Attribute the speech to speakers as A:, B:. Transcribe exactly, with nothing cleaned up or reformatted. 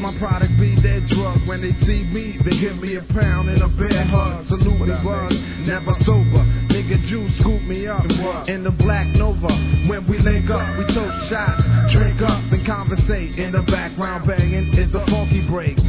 A: my product be their drug. When they see me, they give me a pound and a bear hug. Salute me, buzz, never sober. Nigga Jew scoop me up in the Black Nova. When we link up, we toast shots, drink up and conversate. In the background banging is the funky break.